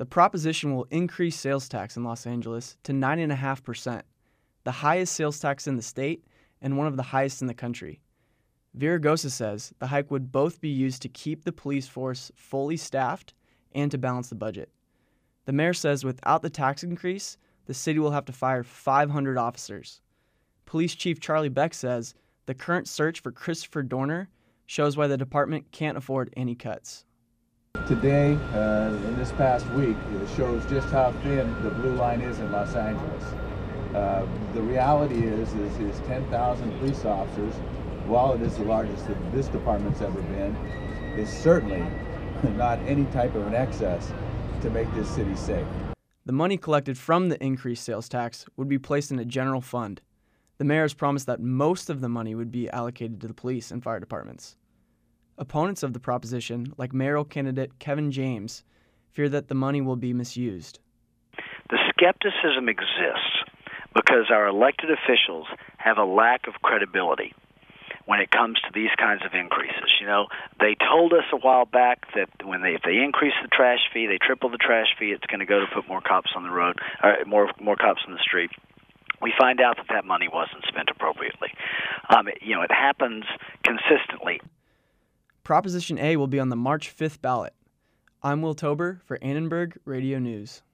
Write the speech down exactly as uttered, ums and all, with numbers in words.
The proposition will increase sales tax in Los Angeles to nine point five percent, the highest sales tax in the state and one of the highest in the country. Villaraigosa says the hike would both be used to keep the police force fully staffed and to balance the budget. The mayor says without the tax increase, the city will have to fire five hundred officers. Police Chief Charlie Beck says the current search for Christopher Dorner shows why the department can't afford any cuts. Today, uh, in this past week, it shows just how thin the blue line is in Los Angeles. Uh, the reality is, is, is ten thousand police officers, while it is the largest that this department's ever been, is certainly not any type of an excess to make this city safe. The money collected from the increased sales tax would be placed in a general fund. The mayor has promised that most of the money would be allocated to the police and fire departments. Opponents of the proposition, like mayoral candidate Kevin James, fear that the money will be misused. The skepticism exists because our elected officials have a lack of credibility when it comes to these kinds of increases. You know, they told us a while back that when they if they increase the trash fee, they triple the trash fee, it's going to go to put more cops on the road, or more more cops on the street. We find out that that money wasn't spent appropriately. Um, it, you know, it happens consistently. Proposition A will be on the March fifth ballot. I'm Will Tober for Annenberg Radio News.